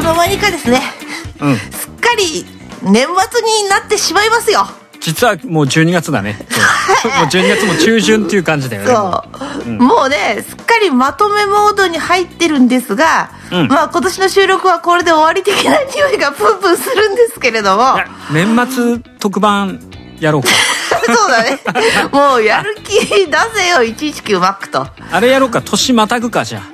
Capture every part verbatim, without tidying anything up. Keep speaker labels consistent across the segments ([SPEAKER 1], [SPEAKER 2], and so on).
[SPEAKER 1] の間にかですね、うん、すっかり年末になってしまいますよ。
[SPEAKER 2] 実はもうじゅうにがつだねもうじゅうにがつも中旬っていう感じだよね。
[SPEAKER 1] そう、うん、もうねすっかりまとめモードに入ってるんですが、うん、まあ今年の収録はこれで終わり的な匂いがプンプンするんですけれども、
[SPEAKER 2] 年末特番やろうか
[SPEAKER 1] そうだねもうやる気出せよいちいちきゅうマックと
[SPEAKER 2] あれやろうか。年またぐかじゃ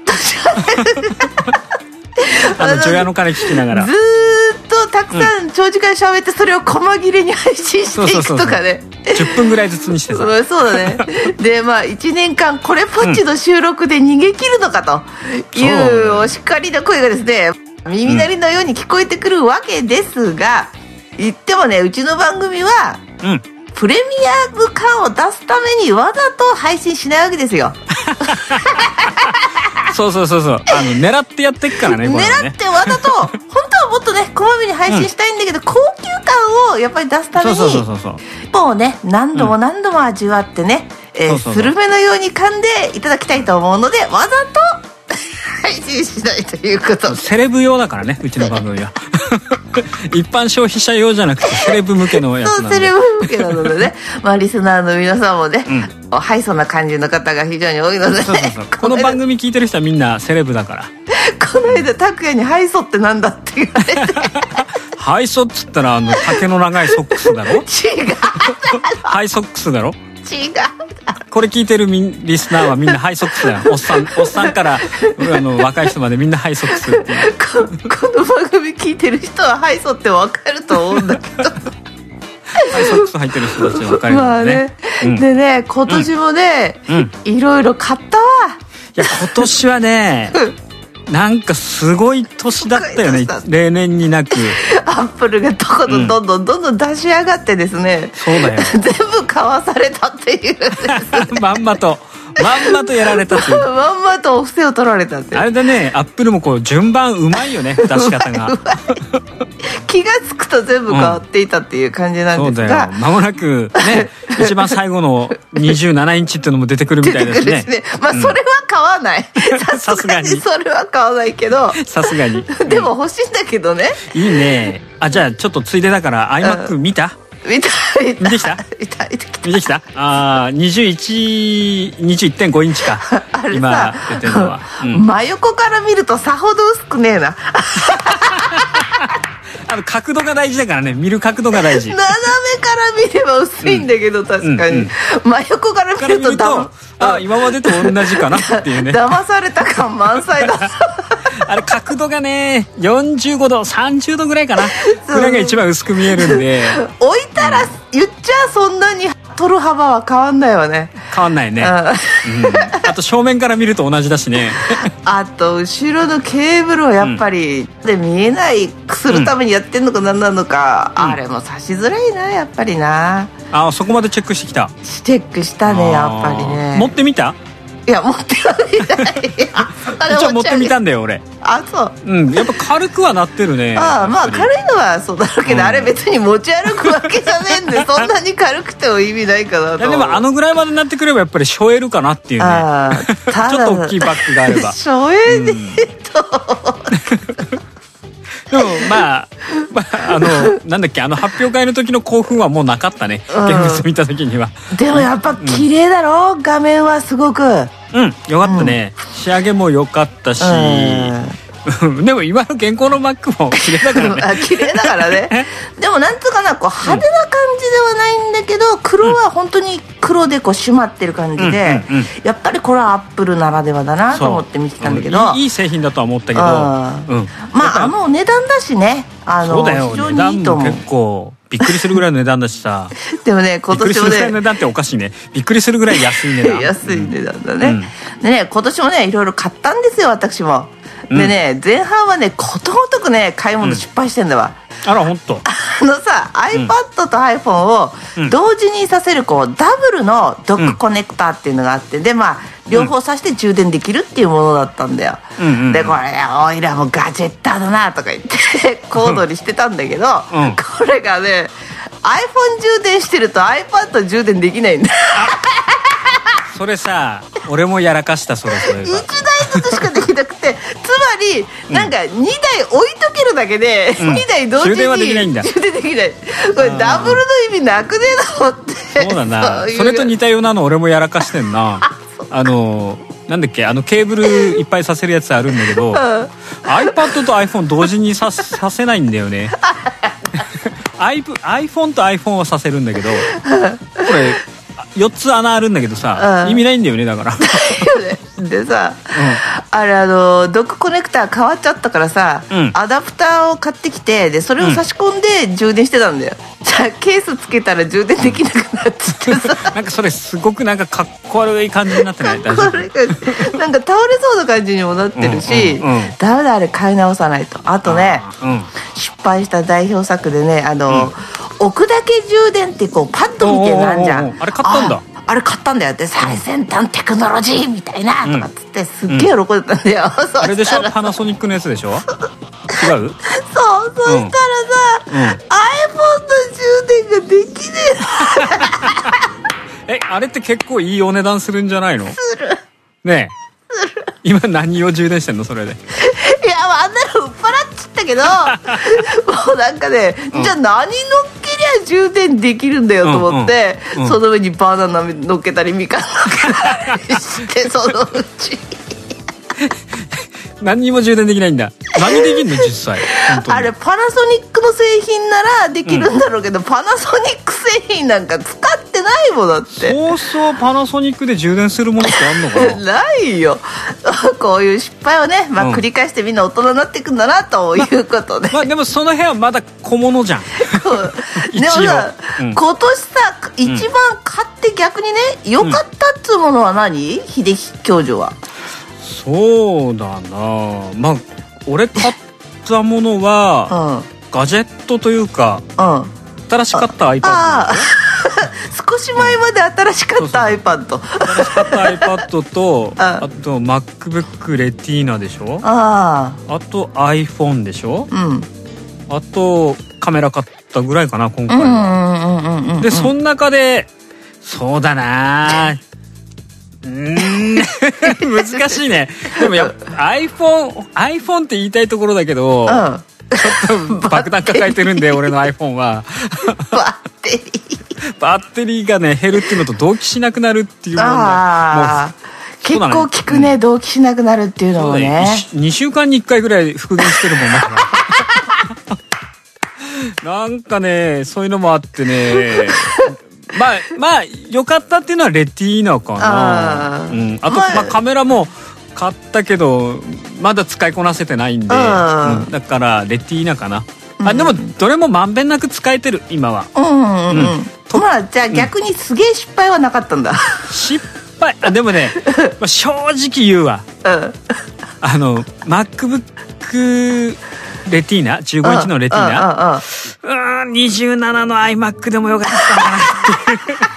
[SPEAKER 2] ああの除夜の鐘聞きながら
[SPEAKER 1] ずーっとたくさん長時間喋ってそれを細切れに配信していくとかね、
[SPEAKER 2] じゅっぷんぐらいずつにしてさ
[SPEAKER 1] そうだねでまあいちねんかんこれっぽっちの収録で逃げ切るのかというお叱りの声がですね耳鳴りのように聞こえてくるわけですが、言ってもねうちの番組は、うん、プレミアム感を出すためにわざと配信しないわけですよ
[SPEAKER 2] そうそうそうそう、あの狙ってやってっからね、これね
[SPEAKER 1] 狙ってわざと本当はもっとねこまめに配信したいんだけど、うん、高級感をやっぱり出すためにもうね何度も何度も味わってね、うんえー、スルメのように噛んでいただきたいと思うのでわざと配信しないということ。
[SPEAKER 2] セレブ用だからねうちの番組は一般消費者用じゃなくてセレブ向けのやつなんで。
[SPEAKER 1] そうセレブ向けなのでねまあリスナーの皆さんもね、うん、ハイソな感じの方が非常に多いので、ね、そうそうそう
[SPEAKER 2] この番組聞いてる人はみんなセレブだから
[SPEAKER 1] この間拓也にハイソってなんだって言われて
[SPEAKER 2] ハイソっつったらあの丈の長いソックスだろ違うハイソックスだろ
[SPEAKER 1] 違う
[SPEAKER 2] これ聞いてるリスナーはみんなハイソックスだよおっさんおっさんからあの若い人までみんなハイソックスっていう
[SPEAKER 1] こ, この番組聞いてる人はハイソって分かると思うんだけど
[SPEAKER 2] ハイソックス入ってる人たちは分かるよね、まあね、
[SPEAKER 1] うん、でね今年もね、うん、いろいろ買ったわ。
[SPEAKER 2] いや今年はねなんかすごい年だったよね例年になく
[SPEAKER 1] アップルがどこどどんどんどんどん出し上がってですね、
[SPEAKER 2] うん、そうだよ
[SPEAKER 1] 全部買わされたっていうです、ね、
[SPEAKER 2] まんまとまんまとやられたっていう
[SPEAKER 1] まんまとお布施を取られたって
[SPEAKER 2] あれだね。アップルもこう順番うまいよね出し方が
[SPEAKER 1] 気がつくと全部変わっていたっていう感じなんですが、
[SPEAKER 2] うん、そうだよ間もなくね一番最後のにじゅうななインチっていうのも出てくるみたいですね。
[SPEAKER 1] ですねまあそれは買わない、うん、さすがにそれは買わないけど
[SPEAKER 2] さすがに
[SPEAKER 1] でも欲しいんだけどね、
[SPEAKER 2] うん、いいね。あじゃあちょっとついでだから iMac 見た、
[SPEAKER 1] うん、見た見た
[SPEAKER 2] 見てきた
[SPEAKER 1] 見た見てきた
[SPEAKER 2] 見てきたあにじゅういち にじゅういってんごインチか今出てるのは、
[SPEAKER 1] うん、真横から見るとさほど薄くねえな
[SPEAKER 2] あの角度が大事だからね。見る角度が大事。
[SPEAKER 1] 斜めから見れば薄いんだけど、うん、確かに、うんうん、真横から見るとだ
[SPEAKER 2] あ今までと同じかなっていうね
[SPEAKER 1] 騙された感満載だ
[SPEAKER 2] あれ角度がねよんじゅうごどさんじゅうどぐらいかなぐらいが一番薄く見えるんで
[SPEAKER 1] 置いたら、うん、言っちゃそんなに取る幅は変わんないわね。
[SPEAKER 2] 変わんないね、うん、あと正面から見ると同じだしね
[SPEAKER 1] あと後ろのケーブルをやっぱり、うん、で見えないくするためにやってんのか何なのか、うん、あれも差しづらいなやっぱりな。
[SPEAKER 2] あそこまでチェックしてきた。
[SPEAKER 1] チェックしたねやっぱりね。
[SPEAKER 2] 持ってみた？
[SPEAKER 1] いや持ってはない
[SPEAKER 2] 一応持ってみたんだよ俺。
[SPEAKER 1] あそう
[SPEAKER 2] うんやっぱ軽くはなってるね。
[SPEAKER 1] ああまあ軽いのはそうだろうけど、うん、あれ別に持ち歩くわけじゃねえんでそんなに軽くても意味ないかなと。いや
[SPEAKER 2] でもあのぐらいまでなってくればやっぱり背負えるかなっていうね。あちょっと大きいバッグがあれば
[SPEAKER 1] 背負えねえと、
[SPEAKER 2] うんでもまあ、まあ、あのなんだっけあの発表会の時の興奮はもうなかったね、うん、現物見た時には。
[SPEAKER 1] でもやっぱ綺麗だろ、うん、画面はすごくうん
[SPEAKER 2] よかったね、うん、仕上げも良かったし、うん、でも今の現行の Mac も綺麗だからね
[SPEAKER 1] あ綺麗だからねでもなんつうかなこう派手な感じではないんだけど、黒は本当に黒でこう締まってる感じで、うんうんうん、やっぱりこれはアップルならではだなと思って見てたんだけど、
[SPEAKER 2] うん、いい、いい製品だとは思ったけど、
[SPEAKER 1] うん、まああのお値段だしねあの
[SPEAKER 2] そうだよ
[SPEAKER 1] 非常にいいと思う。
[SPEAKER 2] 値段も結構びっくりするぐらいの値段だしさ
[SPEAKER 1] でもね今年もねびっくりするぐらい
[SPEAKER 2] の値段っておかしいね。びっくりするぐらい安い値段
[SPEAKER 1] 安い値段だね、うん、でね今年もねいろいろ買ったんですよ私も。でね、うん、前半はねことごとくね買い物失敗してんだわ、
[SPEAKER 2] うん、あら本当。
[SPEAKER 1] あのさ、うん、iPad と iPhone を同時にさせるこうダブルのドックコネクタっていうのがあって、うん、でまあ両方さして充電できるっていうものだったんだよ、うんうんうん、でこれおいらもガジェッターだなとか言ってコードにしてたんだけど、うん、これがね iPhone 充電してると iPad 充電できないんだそ
[SPEAKER 2] れさ俺もやらかしたそれそれが
[SPEAKER 1] いちだいずつしかできなくてつまになんかにだい置いとけるだけで、うん、にだい同時に
[SPEAKER 2] 充電はできないんだ。
[SPEAKER 1] 充電できない。これダブルの意味なくねえのって。
[SPEAKER 2] そうだな。そ, それと似たようなの俺もやらかしてんな。あのなんだっけ、あのケーブルいっぱいさせるやつあるんだけど、うん、iPad と iPhone 同時にささせないんだよね。iPhone と iPhone はさせるんだけど、これよっつ穴あるんだけどさ、うん、意味ないんだよね、だから
[SPEAKER 1] でさ、うん、あれあのドックコネクター変わっちゃったからさ、うん、アダプターを買ってきて、でそれを差し込んで充電してたんだよ、うん、じゃあケースつけたら充電できなくなっちゃってさなんかそれすごくなんかかっこ悪い感じになってない？大丈夫？なんか倒れそうな感じにもなってるし、うんうんうん、ダメだ、あれ買い直さないと。あとね、うん、失敗した代表作でね、あの、うん、置くだけ充電ってこうパッドみたいなのあんじゃん。
[SPEAKER 2] あれ買ったんだ。
[SPEAKER 1] あれ買ったんだよって、最先端テクノロジーみたいなとかっつってすっげえ喜んでたんだよ、うん、
[SPEAKER 2] あれでしょ、パナソニックのやつでしょ違う？そう、
[SPEAKER 1] そしたらさ、うん、iPhone の充電ができね
[SPEAKER 2] ええ、あれって結構いいお値段するんじゃないの？
[SPEAKER 1] する
[SPEAKER 2] ねえ今何を充電してんのそれで？
[SPEAKER 1] いや、あんなの売っ払っちゃったけどもうなんかね、うん、じゃあ何乗っけりゃ充電できるんだよと思って、うんうんうん、その上にバナナ乗っけたりみかん乗っけたりしてそのうち
[SPEAKER 2] 何にも充電できないんだ。何できんの実際？
[SPEAKER 1] あれパナソニックの製品ならできるんだろうけど、うん、パナソニック製品なんか使ってないもんだって。
[SPEAKER 2] そうそう、パナソニックで充電するものってあんのかな？
[SPEAKER 1] ないよこういう失敗をね、まあ、繰り返してみんな大人になっていくんだなということで、
[SPEAKER 2] ま、まあ、でもその辺はまだ小物じゃん
[SPEAKER 1] でもさ、うん、今年さ一番買って逆にね良かったっつうものは何？秀樹教授は。
[SPEAKER 2] そうだな、まあ俺買ったものは、うん、ガジェットというか、うん、新しかった iPad
[SPEAKER 1] ああ少し前まで新しかった iPad
[SPEAKER 2] 新しかった iPad とあ, あと MacBook レティーナでしょ、
[SPEAKER 1] あ
[SPEAKER 2] あと iPhone でしょ、
[SPEAKER 1] うん、
[SPEAKER 2] あとカメラ買ったぐらいかな今回で、その中でそうだなうーん難しいね。でもやっぱ iPhone iPhone って言いたいところだけど、うん、ちょっと爆弾抱えてるんで俺の iPhone は
[SPEAKER 1] バッテリー
[SPEAKER 2] バッテリーがね減るっていうのと同期しなくなるっていうの
[SPEAKER 1] が結構効くね、うん、同期しなくなるっていうのもね。
[SPEAKER 2] にしゅうかんにいっかいぐらい復元してるもんだからなんかねそういうのもあってねまあまあ良かったっていうのはレティーナかな。あ、うん、あと、まあ、カメラも買ったけどまだ使いこなせてないんで、うん、だからレティーナかな、うん、あでもどれもまんべんなく使えてる今は。
[SPEAKER 1] うんうんうん、うん、まあじゃあ逆にすげえ失敗はなかったんだ、うん、
[SPEAKER 2] 失敗あでもね、まあ、正直言うわ、うん、あの MacBookレティーナじゅうごインチのレティーナ、うん、にじゅうななの iMac でもよかったかなっていう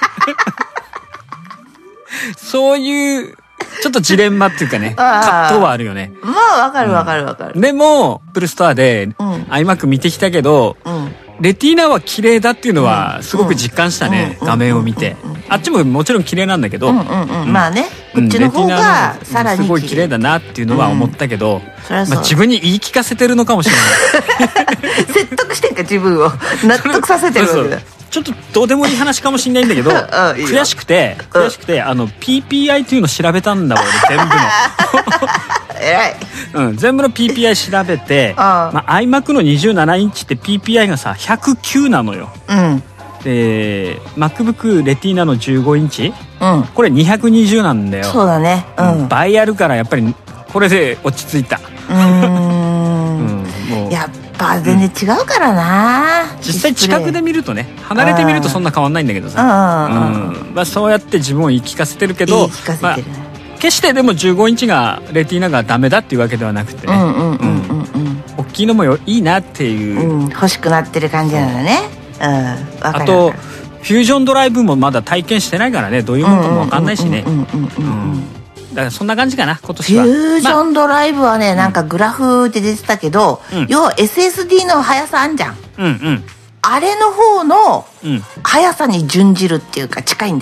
[SPEAKER 2] そういうちょっとジレンマっていうかね葛藤はあるよね。
[SPEAKER 1] まあわかるわかるわかる、
[SPEAKER 2] うん、でもAppleストアで iMac 見てきたけど、うん、レティーナは綺麗だっていうのはすごく実感したね、うん、画面を見て。あっちももちろん綺麗なんだけど、うんうんうん、
[SPEAKER 1] まあねこっちの方がさらに
[SPEAKER 2] すごい綺麗だなっていうのは思ったけど、うんまあ、自分に言い聞かせてるのかもしれない
[SPEAKER 1] 説得してんか自分を納得させてるわけだ。
[SPEAKER 2] ちょっとどうでもいい話かもしれないんだけど悔しくて悔しくてあの ピーピーアイ っていうの調べたんだ俺全部の
[SPEAKER 1] 偉い、
[SPEAKER 2] うん、全部の ピーピーアイ 調べてあ、まあ、iMac のにじゅうななインチって ピーピーアイ がさひゃくきゅうなのよ、うん、で MacBook レティーナのじゅうごインチ、うん、これにひゃくにじゅうなんだよ。
[SPEAKER 1] そうだね、うん、
[SPEAKER 2] 倍あるからやっぱりこれで落ち着いた。
[SPEAKER 1] うーん、うん、もうやっぱ全然違うからな、
[SPEAKER 2] うん、実際近くで見るとね離れてみるとそんな変わんないんだけどさ、うんまあ、そうやって自分を言い聞かせてるけど、言い聞かせてるね、まあ、決してでもじゅうごインチがレティーナがダメだっていうわけではなくてね、大きいのもよいいなっていう、
[SPEAKER 1] うん、欲しくなってる感じなのね、うん、
[SPEAKER 2] あとフュージョンドライブもまだ体験してないからねどういうものかも分かんないしね。だからそんな感じかな今年は。
[SPEAKER 1] フュージョンドライブはね、まあ、なんかグラフで出てたけど、うん、要は エスエスディー の速さあんじゃん、うんうん、あれの方の速さに準じるっていうか近いんだよ。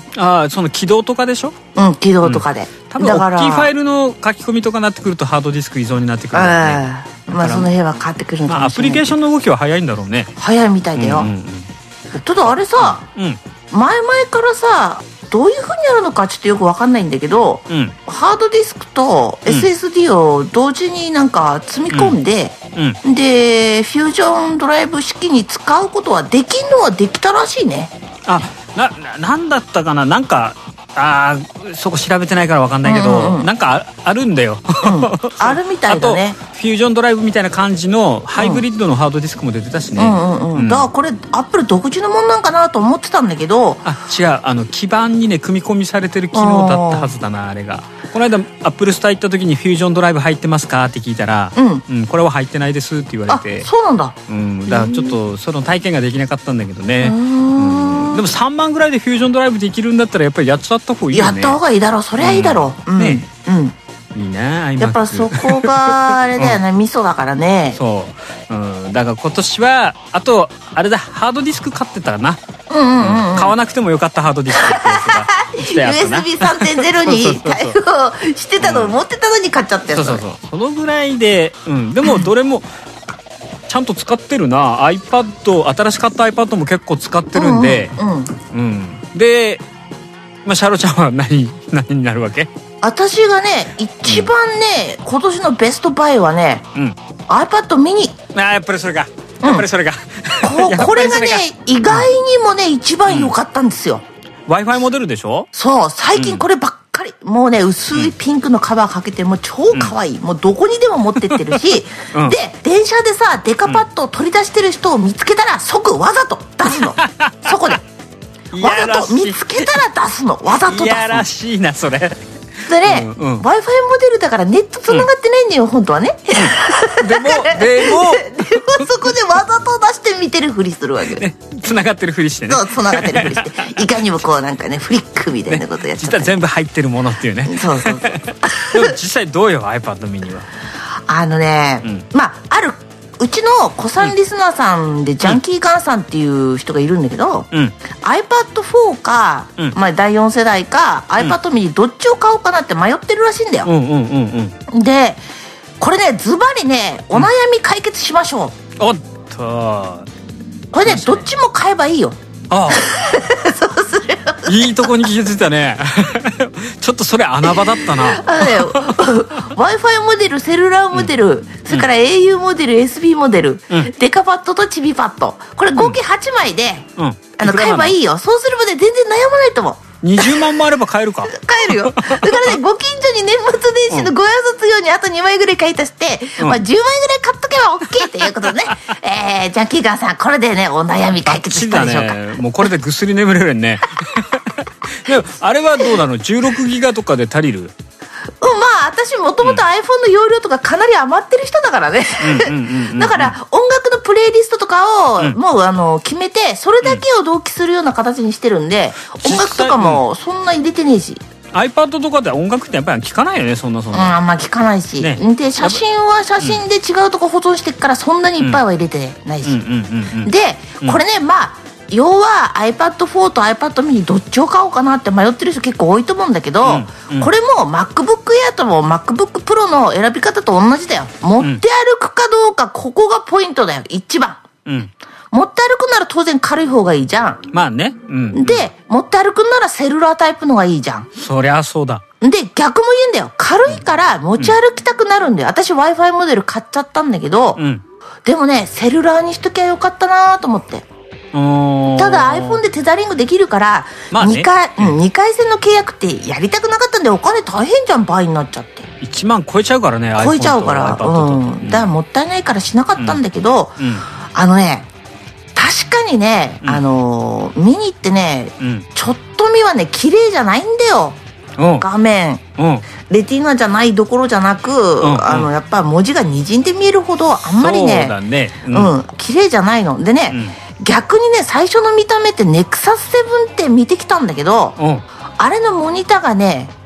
[SPEAKER 2] ああ、その起動とかでしょ。
[SPEAKER 1] うん、起動とかで、うん、
[SPEAKER 2] 多分大きいファイルの書き込みとかなってくるとハードディスク依存になってくるんだよね。
[SPEAKER 1] まあその辺は変わってくるのかもしれない、まあ、
[SPEAKER 2] アプリケーションの動きは早いんだろうね。
[SPEAKER 1] 早いみたいだよ、うんうんうん、ただあれさ、うん、前々からさどういう風にやるのかちょっとよく分かんないんだけど、うん、ハードディスクと エスエスディー を同時になんか積み込んで、うんうん、でフュージョンドライブ式に使うことはできんのはできたらしいね。
[SPEAKER 2] あ、な、なんだったかな、なんかあそこ調べてないから分かんないけど、うんうん、なんか あ, あるんだよ、
[SPEAKER 1] うん、あるみたいだね。
[SPEAKER 2] あとフュージョンドライブみたいな感じのハイブリッドのハードディスクも出てたしね、
[SPEAKER 1] うんうんうんうん、だからこれアップル独自のもんなんかなと思ってたんだけど、
[SPEAKER 2] あ、違う、あの基板にね組み込みされてる機能だったはずだな。あれがこの間アップルスター行った時にフュージョンドライブ入ってますかって聞いたら、うんうん、これは入ってないですって言われて。
[SPEAKER 1] あ、そうなんだ、
[SPEAKER 2] うん、だからちょっとその体験ができなかったんだけどね。うん、でもさんまんぐらいでフュージョンドライブできるんだったらやっぱりやっちゃった方がいいよね。
[SPEAKER 1] やった方がいいだろう、それはいいだろう、うん、ね、うん、
[SPEAKER 2] いいな、
[SPEAKER 1] やっぱそこがあれだよね、うん、味噌だからね。
[SPEAKER 2] そう、うん、だから今年はあとあれだ、ハードディスク買ってたかな、
[SPEAKER 1] うんうんうん、うん、
[SPEAKER 2] 買わなくてもよかったハードディスクってやつが
[SPEAKER 1] ユーエスビーさんてんゼロ に対応してたのを持ってたのに買っちゃったやつ、
[SPEAKER 2] そうそうそう、そのぐらいで、うん、でもどれもちゃんと使ってるな。 iPad、 新しかった iPad も結構使ってるんで、うん、うんうん、で、まあ、シャロちゃんは何何になるわけ？
[SPEAKER 1] 私がね一番ね、うん、今年のベストバイはね、うん、iPad mini。
[SPEAKER 2] ああ、やっぱりそれか、やっぱりそれか、
[SPEAKER 1] うん、こ, これがね意外にもね一番良かったんですよ、
[SPEAKER 2] うん、Wi-Fi モデルでしょ。
[SPEAKER 1] そう、最近こればっかり、うん、もうね薄いピンクのカバーかけてもう超可愛い、うん、もうどこにでも持ってってるし、うん、で電車でさデカパッドを取り出してる人を見つけたら即わざと出すのそこでわざと見つけたら出すの、わざと出すの。いやらし
[SPEAKER 2] いなそれ。
[SPEAKER 1] でね、うんうん、Wi-Fi モデルだからネット繋がってないんだよ、うん、本当はね、
[SPEAKER 2] うん、でもでもで
[SPEAKER 1] もそこでわざと出して見てるふりするわけで、
[SPEAKER 2] ね、繋がってるふりしてね。
[SPEAKER 1] そう、繋がってるふりしていかにもこうなんかねフリックみたいなことやっちゃった、ね、
[SPEAKER 2] 実は全部入ってるものっていうね。
[SPEAKER 1] そうそうそうで
[SPEAKER 2] も実際どうよ iPad mini は。
[SPEAKER 1] あのね、うん、まああるうちの子さんリスナーさんで、うん、ジャンキーガンさんっていう人がいるんだけど、うん、アイパッドフォー か、うんまあ、だいよん世代か、うん、iPad mini どっちを買おうかなって迷ってるらしいんだよ、うんうんうんうん、でこれねズバリねお悩み解決しましょう、うん、おっとこれねどっちも買えばいいよ。
[SPEAKER 2] ああ
[SPEAKER 1] そうすれば
[SPEAKER 2] いいとこに気づいたねちょっとそれ穴場だったな。
[SPEAKER 1] あのね Wi-Fi モデル、セルラーモデル、うん、それから エーユー モデル、 エスビー モデル、うん、デカパッドとチビパッド、これ合計はちまいで、うん、あの買えばいいよ。そうすればね全然悩まないと思う。
[SPEAKER 2] にじゅうまんもあれば買えるか。
[SPEAKER 1] 買えるよ。だからねご近所に年末年始のご挨拶用にあとにまいぐらい買い足して、うん、まあ、じゅうまいぐらい買っとけば OK ということでねえー、ジャンキーガーさんこれでねお悩み解決したでしょうか。
[SPEAKER 2] ね、もうこれでぐっすり眠れるねでもあれはどうなの、じゅうろくギガとかで足りる？
[SPEAKER 1] うん、まあ私もともと iPhone の容量とかかなり余ってる人だからねだから音楽のプレイリストとかをもうあの決めてそれだけを同期するような形にしてるんで、うん、音楽とかもそんな入れてねえし、
[SPEAKER 2] うん、iPad とかで音楽ってやっぱり聞かないよね、そんなそんな、うん、
[SPEAKER 1] あんま聞かないし、ね、で写真は写真で違うとこ保存してっからそんなにいっぱいは入れてないし、でこれね、まあ要は アイパッドフォー と iPad mini どっちを買おうかなって迷ってる人結構多いと思うんだけど、うんうん、これも MacBook Air とも MacBook Pro の選び方と同じだよ。持って歩くかどうか、ここがポイントだよ、一番、うん、持って歩くなら当然軽い方がいいじゃん。
[SPEAKER 2] まあね、うん、
[SPEAKER 1] で持って歩くならセルラータイプのがいいじゃん。
[SPEAKER 2] そりゃそうだ。
[SPEAKER 1] で逆も言うんだよ、軽いから持ち歩きたくなるんだよ、うん、私 Wi-Fi モデル買っちゃったんだけど、うん、でもねセルラーにしときゃよかったなと思って。ただ iPhone でテザリングできるから、まあね、にかい、うん、にかい線の契約ってやりたくなかったんでお金大変じゃん、倍になっちゃって。
[SPEAKER 2] いちまん超えちゃうからね、
[SPEAKER 1] 超えちゃうから、うん、だからもったいないからしなかったんだけど、うんうん、あのね確かにね、うん、あのミニってね、うん、ちょっと見はね綺麗じゃないんだよ、うん、画面、うん、レティーナじゃないどころじゃなく、うんうん、あのやっぱ文字がにじんで見えるほどあんまりね、そうだね、うん、うん、綺麗じゃないのでね、うん、逆にね最初の見た目ってネクサスセブンって見てきたんだけど、うん、あれのモニターがね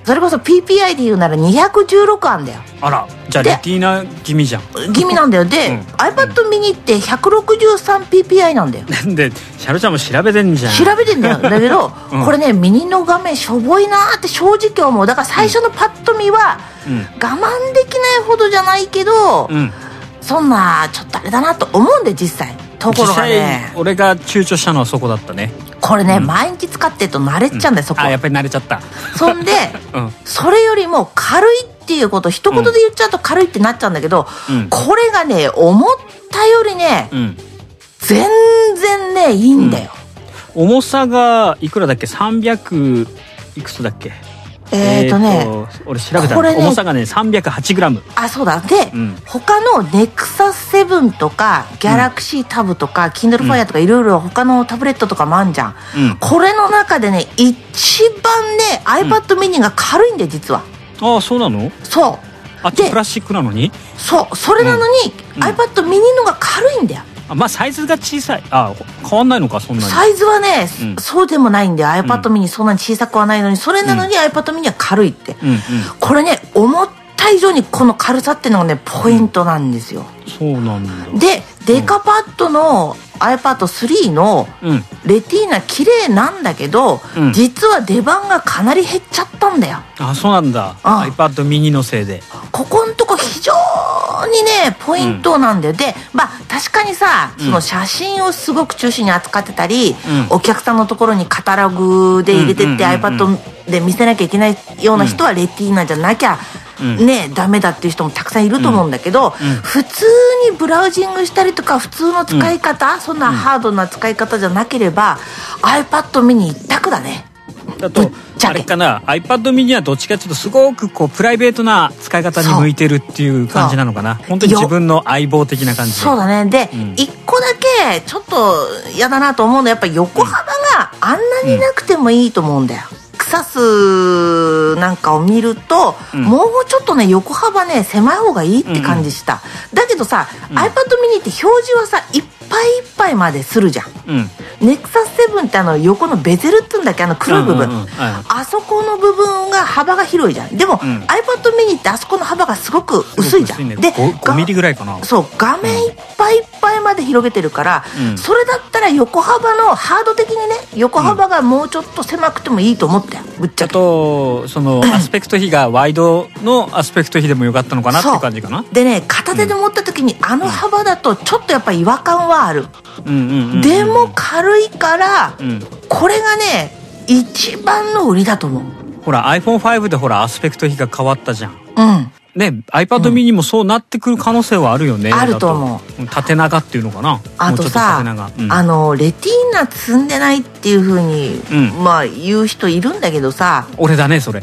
[SPEAKER 1] それこそ ピーピーアイ で言うならにひゃくじゅうろくあんだよ。
[SPEAKER 2] あら、じゃあレティーナ気味じゃん。
[SPEAKER 1] 気味なんだよ。で、うん、iPad mini って ひゃくろくじゅうさんピーピーアイ なんだよ。
[SPEAKER 2] なんでシャロちゃんも調べてんじゃん。
[SPEAKER 1] 調べてんだよ。だけど、うん、これねミニの画面しょぼいなーって正直思う。だから最初のパッと見は、うん、我慢できないほどじゃないけど、うん、そんなちょっとあれだなと思うんで実際。ところがね、
[SPEAKER 2] 実際俺が躊躇したのはそこだったね。
[SPEAKER 1] これね、うん、毎日使ってると慣れちゃうんだよ、うん、そこ。
[SPEAKER 2] あ、やっぱり慣れちゃった。
[SPEAKER 1] そんで、うん、それよりも軽いっていうこと一言で言っちゃうと軽いってなっちゃうんだけど、うん、これがね思ったよりね、うん、全然ねいいんだよ、
[SPEAKER 2] うん、重さがいくらだっけ？さんびゃくいくつだっけ？
[SPEAKER 1] えーとね、
[SPEAKER 2] 俺調べたら、ね、重さがね さんびゃくはちグラム。
[SPEAKER 1] あ、そうだ。で、うん、他のネクサスセブンとかギャラクシータブとか、うん、Kindle Fire とかいろいろ他のタブレットとかもあんじゃん、うん、これの中でね一番ね iPad mini が軽いんで実は。
[SPEAKER 2] ああ、そうなの？
[SPEAKER 1] そう。
[SPEAKER 2] あっちプラスチックなのに？
[SPEAKER 1] そう、それなのに、うん、iPad mini のが軽いんだよ。
[SPEAKER 2] あ、まあサイズが小さい。あ、変わんないのか、そんなに。
[SPEAKER 1] サイズはね、うん、そうでもないんで iPad mini そんなに小さくはないのに、それなのに iPad mini は軽いって、うんうん、これね思った以上にこの軽さっていうのがねポイントなんですよ、
[SPEAKER 2] うん、そうなんだ。
[SPEAKER 1] でデカパッドの アイパッドスリー のレティーナ綺麗なんだけど、うん、実は出番がかなり減っちゃったんだよ。
[SPEAKER 2] あ、そうなんだ。 iPad mini のせいで
[SPEAKER 1] ここんとこ非常にねポイントなんだよ、うん、でまあ確かにさ、その写真をすごく中心に扱ってたり、うん、お客さんのところにカタログで入れてって iPad で見せなきゃいけないような人はレティーナじゃなきゃね、うん、ダメだっていう人もたくさんいると思うんだけど、うんうん、普通にブラウジングしたりとか普通の使い方、うん、そんなハードな使い方じゃなければ、うん、iPad mini 一択だね。
[SPEAKER 2] だとあれかな、 iPad mini はどっちかっていうとすごくこうプライベートな使い方に向いてるっていう感じなのかな。本当に自分の相棒的な感じで。そうだね。で、うん、いっこだけちょっと嫌だなと思うのはやっぱり横幅があんなになくてもいいと思うんだよ、うん、クサスなんかを見ると、うん、もうちょっとね横幅ね狭い方がいいって感じした、うんうん、だけどさ、うん、iPad mini って表示はさいっぱいいっぱいまでするじゃん、うん、ネクサスセブンってあの横のベゼルっていうんだっけ、あの黒い部分、うんうんうん、あそこの部分が幅が広いじゃん。でも、うん、iPad mini ってあそこの幅がすごく薄いじゃん、ね、で ごミリぐらいかな。そう画面いっぱいいっぱいまで広げてるから、うん、それだったら横幅のハード的にね横幅がもうちょっと狭くてもいいと思ったよ、ぶっちゃけ。あとそのアスペクト比がワイドのアスペクト比でもよかったのかなっていう感じかな。でね片手で持った時にあの幅だとちょっとやっぱ違和感はある、うんうんうんうん、でも軽いから、うん、これがね一番の売りだと思う。ほら アイフォンファイブ でほらアスペクト比が変わったじゃん、うんね、iPad mini もそうなってくる可能性はあるよね、うん、あると思う。縦長っていうのかな。あとさ、うん、あのレティーナ積んでないっていう風に、うん、まあ言う人いるんだけどさ、俺だねそれ、うん、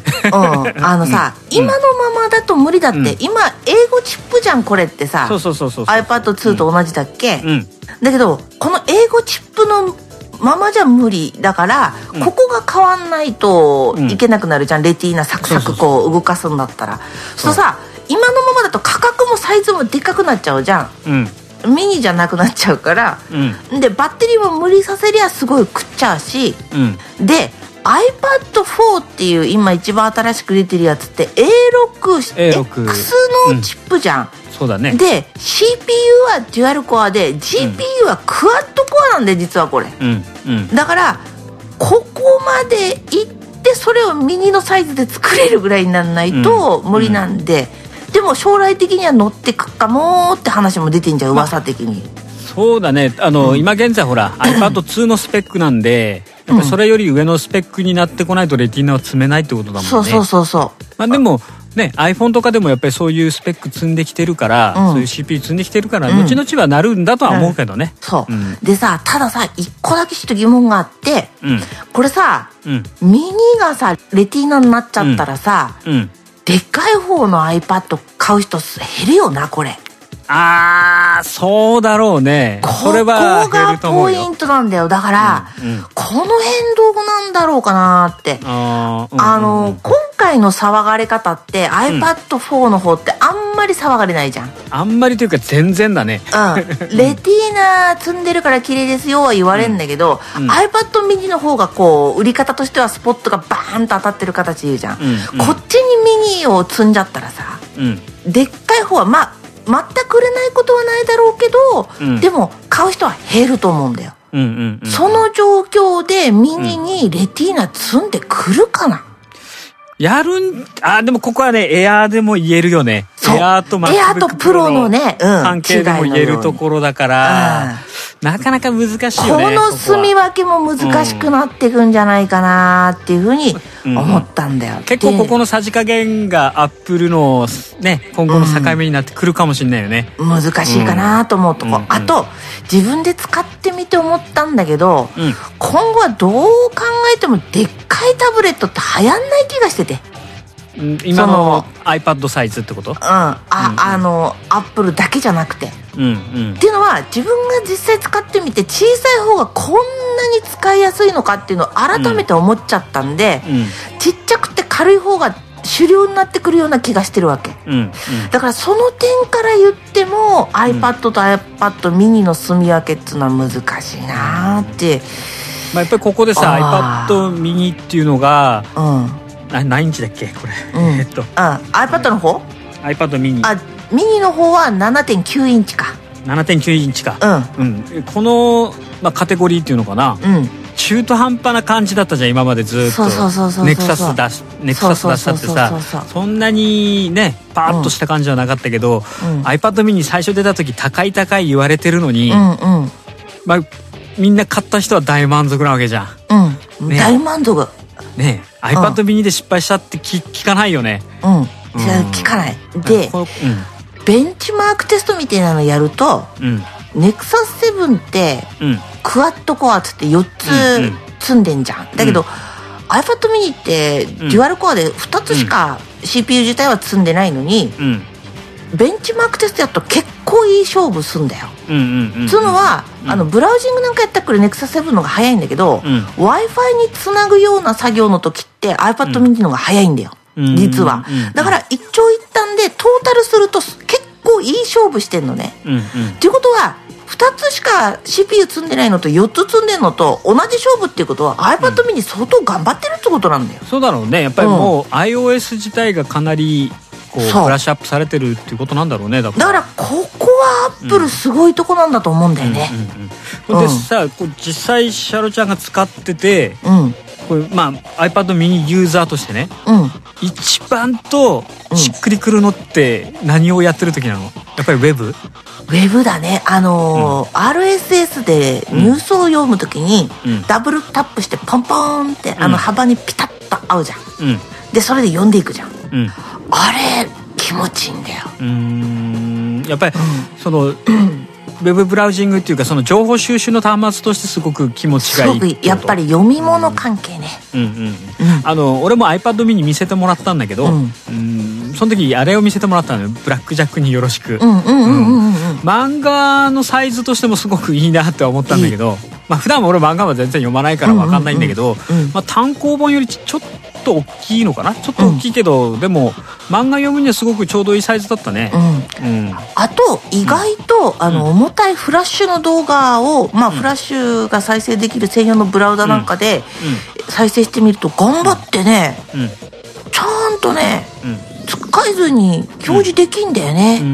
[SPEAKER 2] あのさ、うん、今のままだと無理だって、うん、今英語チップじゃんこれってさ。そうそうそうそう アイパッドツー と同じだっけ、うんうん、だけどこの英語チップのままじゃ無理だから、うん、ここが変わんないといけなくなるじゃん、うん、レティーナサクサクこう動かすんだったら。そうさ、今のままだと価格もサイズもでかくなっちゃうじゃん、うん、ミニじゃなくなっちゃうから、うん、でバッテリーも無理させりゃすごい食っちゃうし、うん、で アイパッドフォー っていう今一番新しく出てるやつって エーシックス X のチップじゃん、うん、そうだね。で シーピーユー はデュアルコアで ジーピーユー はクワッドコアなんで実はこれ、うんうん、だからここまでいってそれをミニのサイズで作れるぐらいにならないと無理なんで、うんうん、でも将来的には乗ってくかもって話も出てんじゃん、噂的に、まあ、そうだね。あの、うん、今現在ほら アイパッドツー のスペックなんでやっぱりそれより上のスペックになってこないとレティーナは積めないってことだもんね。そうそうそうそう。まあでもね iPhone とかでもやっぱりそういうスペック積んできてるから、うん、そういう シーピーユー 積んできてるから、うん、後々はなるんだとは思うけどね、うん、そう、うん、でさたださ一個だけちょっと疑問があって、うん、これさ、うん、ミニがさレティーナになっちゃったらさ、うんうん、でっかい方の iPad 買う人減るよなこれ。あーそうだろうね。これは減ると思うよ。ここがポイントなんだよ。だから、うんうん、この辺どうなんだろうかなって。あ、うんうんうん、あの今回の騒がれ方って アイパッドフォー の方ってあん
[SPEAKER 1] んまり騒がれないじゃん。
[SPEAKER 2] あんまりというか全然だね。
[SPEAKER 1] うん、レティーナ積んでるから綺麗ですよは言われるんだけど、うんうん、iPad mini の方がこう売り方としてはスポットがバーンと当たってる形言うじゃん、うんうん、こっちにミニを積んじゃったらさ、うん、でっかい方はまあ全く売れないことはないだろうけど、うん、でも買う人は減ると思うんだよ、うんうんうん、その状況でミニにレティーナ積んでくるかな。
[SPEAKER 2] やるん、あ、でもここはね、エアーでも言えるよね。エアーと MacBook
[SPEAKER 1] エアーとプロのね、
[SPEAKER 2] 関係でも言えるところだから、うん、なかなか難しいよね。
[SPEAKER 1] この住み分けも難しくなっていくんじゃないかなっていうふうに思ったんだよ。うん、
[SPEAKER 2] 結構ここのさじ加減がアップルのね、今後の境目になってくるかもしれないよね。
[SPEAKER 1] うん、難しいかなと思うとこ。うん、あと、自分で使ってみて思ったんだけど、うん、今後はどう考えてもでっかいタブレットって流行んない気がしてて。
[SPEAKER 2] 今の iPad サイズってこと？うん、
[SPEAKER 1] あ、うんうん、あのアップルだけじゃなくて、うんうん、っていうのは自分が実際使ってみて小さい方がこんなに使いやすいのかっていうのを改めて思っちゃったんで、うんうん、ちっちゃくて軽い方が主流になってくるような気がしてるわけ、うんうん、だからその点から言っても、うん、iPad と iPad mini の住み分けっていうのは難しいなって、
[SPEAKER 2] まあ、やっぱりここでさ iPad mini っていうのが、うん何インチだっけこれ、うん、えっと
[SPEAKER 1] あ iPad の方
[SPEAKER 2] iPad mini
[SPEAKER 1] あミニの方は ななてんきゅう インチか
[SPEAKER 2] ななてんきゅう インチか、うんうん、この、まあ、カテゴリーっていうのかな、うん、中途半端な感じだったじゃん今までずっとネクサス出しネクサス出したってさそんなにねパーッとした感じはなかったけど、うん、iPad mini 最初出た時高い高い言われてるのに、うんうん、まあ、みんな買った人は大満足なわけじゃん、
[SPEAKER 1] うんね、大満足
[SPEAKER 2] ねえ iPad mini で失敗したって聞、聞かないよね。
[SPEAKER 1] うん、じゃあ聞かない。で、うん、ベンチマークテストみたいなのやると、うん、ネクサスセブンって、うん、クワッドコアっつってよっつ積んでんじゃん。だけど、うん、iPad mini ってデュアルコアでふたつしか シーピーユー 自体は積んでないのに、うん、ベンチマークテストやると結構いい勝負すんだよ。つうのは、うん、あのブラウジングなんかやったらこれネクサスセブンの方が早いんだけど、うん、Wi-Fi につなぐような作業の時って iPad mini の方が早いんだよ、うん、実は、うん、だから一長一短でトータルすると結構いい勝負してんのね、うんうん、っていうことはふたつしか シーピーユー 積んでないのとよっつ積んでるのと同じ勝負っていうことは iPad mini 相当頑張ってるってことなんだよ、
[SPEAKER 2] うん、そうだろうね。やっぱりもう、うん、iOS 自体がかなりこうブラッシュアップされてるっていうことなんだろうね。だから
[SPEAKER 1] だからここはアップルすごいとこなんだと思うんだよね。
[SPEAKER 2] うんうんうん、でさ、こう実際シャロちゃんが使ってて、うん、これまあ iPad mini ユーザーとしてね、うん、一番としっくりくるのって何をやってる時なの？やっぱりウェブ？ウ
[SPEAKER 1] ェブだね。あのーうん、アールエスエス でニュースを読む時に、うん、ダブルタップしてポンポンって、うん、あの幅にピタッと合うじゃん、うん、でそれで読んでいくじゃん、うん、あれ気持ちいいんだよ。うー
[SPEAKER 2] ん、やっぱり、うん、その、うん、ウェブブラウジングっていうかその情報収集の端末としてすごく気持ちがいい。すごく
[SPEAKER 1] やっぱり読み物関係ね。うんうんうん、
[SPEAKER 2] あの俺も iPad mini 見せてもらったんだけど、うん、うんその時あれを見せてもらったのよ。ブラックジャックによろしく。漫画のサイズとしてもすごくいいなって思ったんだけど、まあ普段俺漫画は全然読まないから分かんないんだけど、まあ単行本よりちょっと大きいのかな。ちょっと大きいけど、うん、でも漫画読むにはすごくちょうどいいサイズだったね。うんうん、
[SPEAKER 1] あと意外と、うん、あの重たいフラッシュの動画を、まあ、フラッシュが再生できる専用のブラウザなんかで再生してみると頑張ってね、うんうん、ちゃんとね、うん、使えずに表示できんだよね、うん、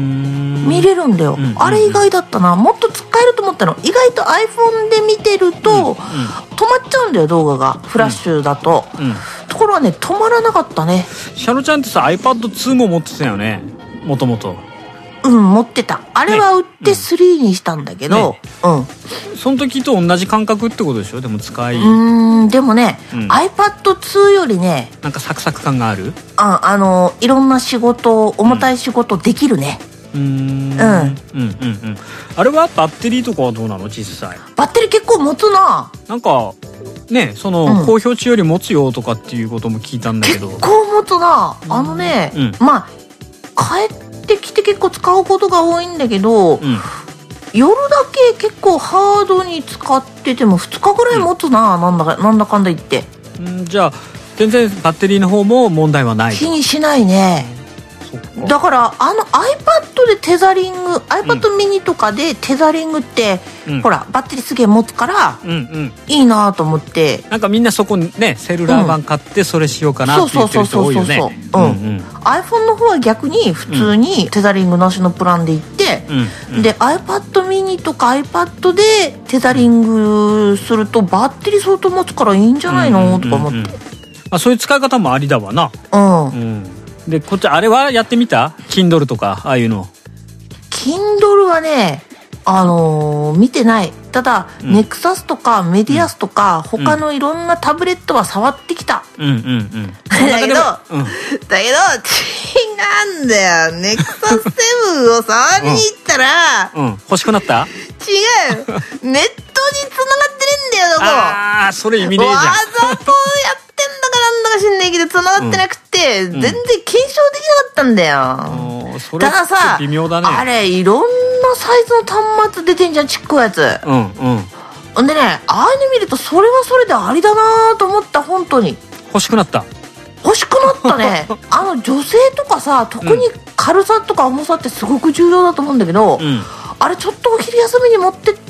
[SPEAKER 1] 見れるんだよ、うん、あれ意外だったな。もっと使えると思ったの。意外と iPhone で見てると、うんうん、止まっちゃうんだよ動画がフラッシュだと、うんうん、ところはね止まらなかったね。
[SPEAKER 2] シャロちゃんってさ アイパッドツー も持ってたよねもともと。
[SPEAKER 1] うん持ってた。あれは売ってスリーにしたんだけど、ねうん、
[SPEAKER 2] その時と同じ感覚ってことでしょ。でも使い
[SPEAKER 1] うんでもね、うん、アイパッドツー よりね
[SPEAKER 2] なんかサクサク感がある。
[SPEAKER 1] ああのいろんな仕事重たい仕事できるね。うんうんうんうんうん
[SPEAKER 2] あれはバッテリーとかはどうなの実際。
[SPEAKER 1] バッテリー結構持つな。
[SPEAKER 2] なんかねその、うん、公表値より持つよとかっていうことも聞いたんだけど
[SPEAKER 1] 結構持つな。あのね、うん、まあ帰ってきて結構使うことが多いんだけど、うん、夜だけ結構ハードに使っててもふつかぐらい持つな、うん、なんだかなんだかんだ言って。
[SPEAKER 2] んじゃあ全然バッテリーの方も問題はない。
[SPEAKER 1] 気にしないね。
[SPEAKER 2] そっか。
[SPEAKER 1] だからあの iPad でテザリング iPad mini とかでテザリングって、うん、ほらバッテリーすげえ持つから、うんうん、いいなと思って、
[SPEAKER 2] なんかみんなそこねセルラー版買ってそれしようかなって言ってる人多いよね。
[SPEAKER 1] iPhone の方は逆に普通にテザリングなしのプランで行って、うんうん、で iPad mini とか iPad でテザリングするとバッテリー相当持つからいいんじゃないの、うんうんうんうん、とか思って、
[SPEAKER 2] まあ、そういう使い方もありだわな。
[SPEAKER 1] うん、うん、
[SPEAKER 2] でこっちあれはやってみた Kindle とかああいうの。
[SPEAKER 1] Kindle はねあのー、見てない。ただ、うん、ネクサスとかメディアスとか、うん、他のいろんなタブレットは触ってきた。
[SPEAKER 2] うんうんうん。
[SPEAKER 1] だけど、うん、だけど違うんだよ。ネクサスセブンを触りに行ったら、
[SPEAKER 2] うんうん、欲しくなった？
[SPEAKER 1] 違う。ネットに繋がってねえんだよ、どこ。
[SPEAKER 2] ああ、それ意味ねえじゃん。
[SPEAKER 1] わざとやってんだかなんだか知んないけど繋がってなくて、うん、全然検証できなかったんだよ。
[SPEAKER 2] それたださ、微妙だね。
[SPEAKER 1] あれいろんなサイズの端末出てんじゃん、ちっこいやつ。うんうん。でね、ああいうの見るとそれはそれでありだなと思った。本当に
[SPEAKER 2] 欲しくなった。
[SPEAKER 1] 欲しくなったね。あの女性とかさ、特に軽さとか重さってすごく重要だと思うんだけど、うん、あれちょっとお昼休みに持ってって、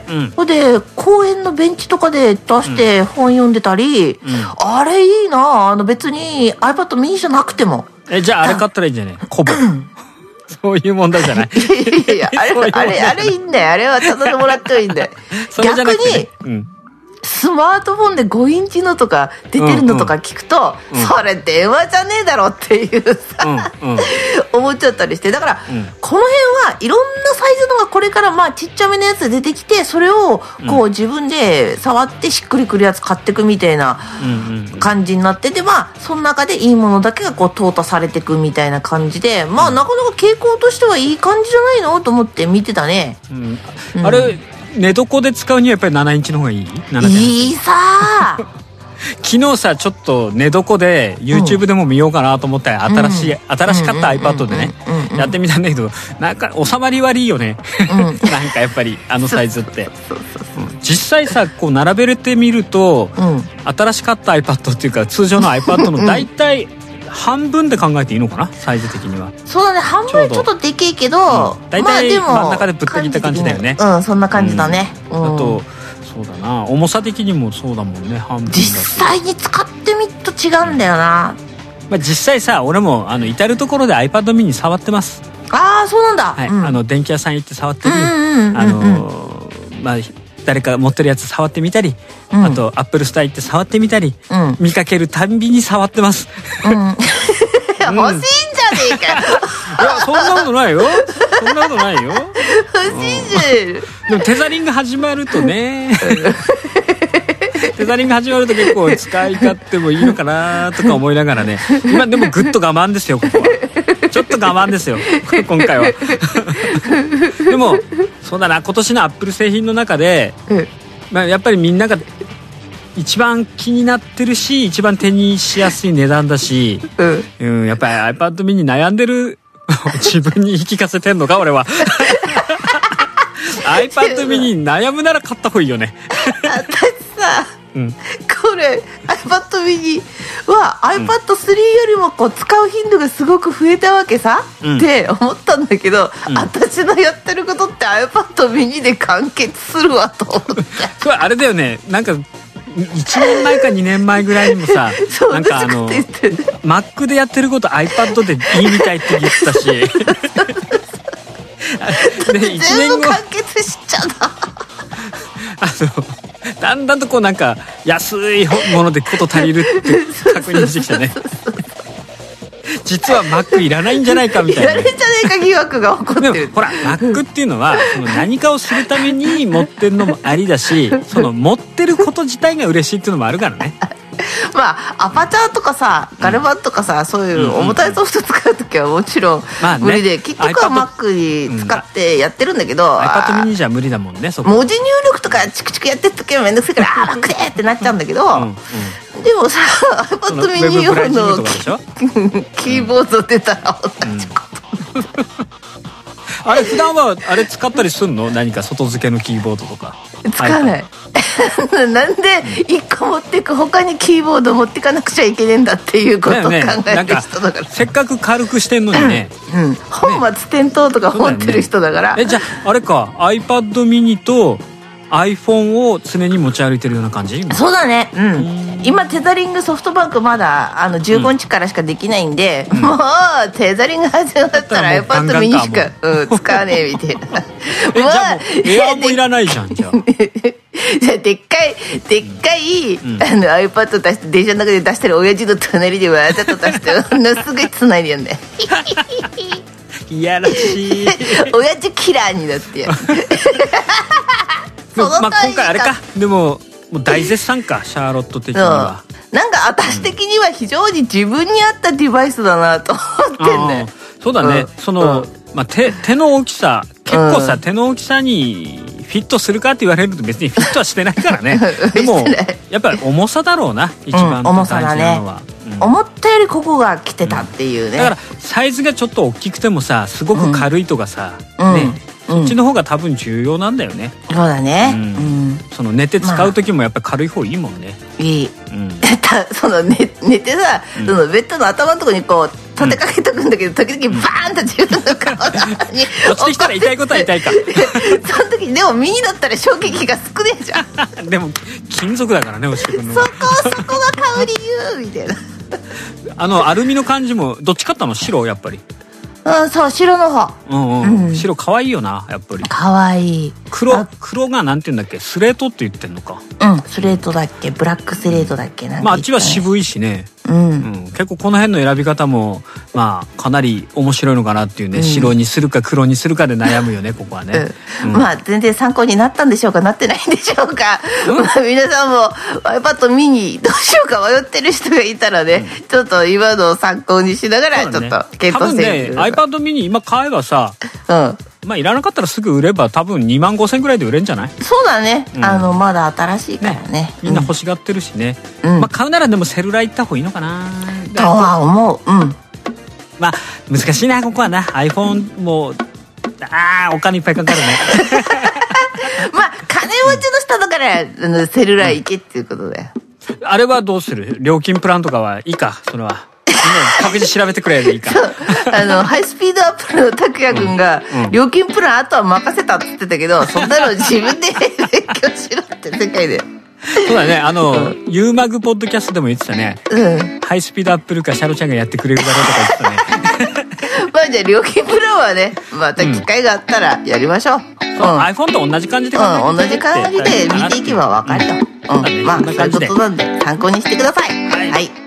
[SPEAKER 1] うん、それで公園のベンチとかで出して本読んでたり、うん、あれいいな。あの別に iPad mini じゃなくても。
[SPEAKER 2] え、じゃああれ買ったらいいんじゃねえ？コボ。そういう問題じゃない。
[SPEAKER 1] いやいや、あれあれあれいいんだよ。あれはただでもらってもいいんだよ。逆に、うん、スマートフォンでごインチのとか出てるのとか聞くと、うんうん、それ電話じゃねえだろっていうさ、うんうん、思っちゃったりして。だから、うん、この辺はいろんなサイズのがこれからまあちっちゃめのやつ出てきて、それをこう自分で触ってしっくりくるやつ買ってくみたいな感じになってて、まあその中でいいものだけがこう淘汰されてくみたいな感じで、まあなかなか傾向としてはいい感じじゃないのと思って見てたね。
[SPEAKER 2] うんうん、あれ寝床で使うにはやっぱりななインチの方がいい？
[SPEAKER 1] いいさ
[SPEAKER 2] 昨日さちょっと寝床で YouTube でも見ようかなと思って、うん、新しい新しかった iPad でねやってみたんだけど、なんか収まり悪いよね、うん、なんかやっぱりあのサイズって実際さこう並べれてみると、うん、新しかった iPad っていうか通常の iPad の大体半分で考えていいのかな、サイズ的には。
[SPEAKER 1] そうだね、半分ちょっとでけえけど、
[SPEAKER 2] うん、大体真ん中でぶった切った感じだよね。
[SPEAKER 1] うん、そんな感じだね、うん、
[SPEAKER 2] あとそうだな、重さ的にもそうだもんね、半分だと。
[SPEAKER 1] 実際に使ってみると違うんだよな、
[SPEAKER 2] まあ、実際さ俺もあの至る所で iPad mini 触ってます。
[SPEAKER 1] ああそうなんだ、
[SPEAKER 2] はい、
[SPEAKER 1] うん、
[SPEAKER 2] あの電気屋さん行って触ってる、あのまあ誰か持ってるやつ触ってみたり、うん、あとアップルスター行って触ってみたり、うん、見かけるたんびに触ってます、うん、欲し
[SPEAKER 1] いんじゃねえかよ
[SPEAKER 2] いやそんなことないよ、そんなことないよ、
[SPEAKER 1] 欲しいじゃん。
[SPEAKER 2] でもテザリング始まるとねテザリング始まると結構使い勝手もいいのかなとか思いながらね、今でもぐっと我慢ですよ、ここはちょっと我慢ですよ今回はでもそうだな、今年のアップル製品の中で、まあ、やっぱりみんなが一番気になってるし一番手にしやすい値段だし、うん、やっぱり iPad mini 悩んでる自分に言い聞かせてんのか俺はiPad mini 悩むなら買った方がいいよね
[SPEAKER 1] 私さ、うん、これ iPad mini は アイパッドスリー よりもこう使う頻度がすごく増えたわけさ、うん、って思ったんだけど、うん、私のやってることって iPad mini で完結するわと思って
[SPEAKER 2] これあれだよね、なんかいちねんまえかにねんまえぐらいにもさなんかあの Mac でやってること iPad でいいみたいって言ってたし
[SPEAKER 1] でいちねんご全部完結しちゃうな
[SPEAKER 2] あのだんだんとこうなんか安いものでこと足りるって確認してきたね実は Mac いらないんじゃないかみたいな、ね、
[SPEAKER 1] いらないんじゃないか疑惑が起こってる。
[SPEAKER 2] でもほら Mac っていうのはその何かをするために持ってるのもありだしその持ってること自体が嬉しいっていうのもあるからね
[SPEAKER 1] まあアパチャーとかさガルバンとかさ、うん、そういう重たいソフト使うときはもちろん無理で、まあね、結局は Mac に使ってやってるんだけど、うん、
[SPEAKER 2] iPad mini じゃ無理だもんね。そこ
[SPEAKER 1] 文字入力とかチクチクやってるときはめんどくさいからあー Mac でってなっちゃうんだけど、うんうん、でもさ iPad mini 用のキーボード出たら同じこと、うん
[SPEAKER 2] あれ普段はあれ使ったりすんの？何か外付けのキーボードとか。
[SPEAKER 1] 使わないなんでいっこ持ってく他にキーボード持ってかなくちゃいけねえんだっていうことを考える人だから、
[SPEAKER 2] せっかく軽くしてんのにね、
[SPEAKER 1] うん、本末転倒とか持ってる人だから、
[SPEAKER 2] ね、えじゃああれか iPad mini と iPhone を常に持ち歩いてるような感じ？
[SPEAKER 1] そうだね、うん、今テザリングソフトバンクまだあのじゅうごにちからしかできないんで、うん、もうテザリング始まったら iPad mini しか、うん、使わねえみたいな
[SPEAKER 2] え、まあ、じゃあもうエアもいらないじゃんじゃあ
[SPEAKER 1] じゃあでっかいでっかい、うん、あの iPad 出して電車の中で出してる親父の隣でわざと出してものすごいつないでやんね
[SPEAKER 2] いやらしい
[SPEAKER 1] 親父キラーになってやる
[SPEAKER 2] まあ今回あれかでももう大絶賛かシャーロット的には
[SPEAKER 1] なんか私的には非常に自分に合ったデバイスだなと思ってんね。
[SPEAKER 2] そうだね、うん、その、うんまあ、手, 手の大きさ結構さ、うん、手の大きさにフィットするかって言われると別にフィットはしてないからねでもやっぱり重さだろうな一番大事なのは、
[SPEAKER 1] うんねうん、思ったよりここが来てたっていうね、
[SPEAKER 2] うん、だからサイズがちょっと大きくてもさすごく軽いとかさ、うんねうん、そっちの方が多分重要なんだよね。
[SPEAKER 1] そうだね、うん
[SPEAKER 2] うん、その寝て使う時もやっぱり軽い方いいもんね、
[SPEAKER 1] まあ、いい、うん、その 寝, 寝てさ、うん、そのベッドの頭のところにこう立てかけとくんだけど、うん、時々バーンと自分の顔に
[SPEAKER 2] 落ちてきたら痛いことは痛いか
[SPEAKER 1] その時でもミニだったら衝撃が少ねえじゃん
[SPEAKER 2] でも金属だからね落ちてくるの
[SPEAKER 1] そこそこが買う理由みたいな
[SPEAKER 2] あのアルミの感じもどっち買ったの？白やっぱり
[SPEAKER 1] うん、そう白の方、
[SPEAKER 2] うんうんうん、白可愛いよなやっぱり
[SPEAKER 1] 可愛い。
[SPEAKER 2] 黒黒がなんて言うんだっけスレートって言ってんのか。
[SPEAKER 1] うんスレートだっけブラックスレートだっけなんて、
[SPEAKER 2] まああっちは渋いしね、うんうん、結構この辺の選び方もまあかなり面白いのかなっていうね、うん、白にするか黒にするかで悩むよねここはね、
[SPEAKER 1] うんうん、まあ全然参考になったんでしょうかなってないんでしょうか、うんまあ、皆さんも iPad mini どうしようか迷ってる人がいたらね、うん、ちょっと今のを参考にしながらちょっと検討してみて、
[SPEAKER 2] ね、iPad mini 今買えばさ、うんまあいらなかったらすぐ売れば多分にまんごせんぐらいで売れるんじゃない？
[SPEAKER 1] そうだね、うん、あのまだ新しいから ね, ね
[SPEAKER 2] みんな欲しがってるしね、うん、まあ買うならでもセルラー行った方がいいのかな
[SPEAKER 1] とは思う。うん
[SPEAKER 2] まあ難しいなここはな iPhone もあーお金いっぱいかかるね
[SPEAKER 1] まあ金持ちの人だからセルラー行けっていうことだよ、
[SPEAKER 2] うん、あれはどうする？料金プランとかはいいかそれは各自調べてくれでいいか
[SPEAKER 1] あのハイスピードアップルの拓也君が、うんうん、料金プランあとは任せたって言ってたけどそんなの自分で勉強しろって世界で
[SPEAKER 2] そうだねあの、うん、ユーマグポッドキャストでも言ってたね、うん、ハイスピードアップルかシャロちゃんがやってくれるだろうとか言ってたね
[SPEAKER 1] まあじゃあ料金プランはねまた機会があったらやりましょう、うん
[SPEAKER 2] そう iPhone と同じ感じで、
[SPEAKER 1] うん、同じ感じで見ていけば分かるよ、うんうん、まあそういうことなんで参考にしてください。はい、はい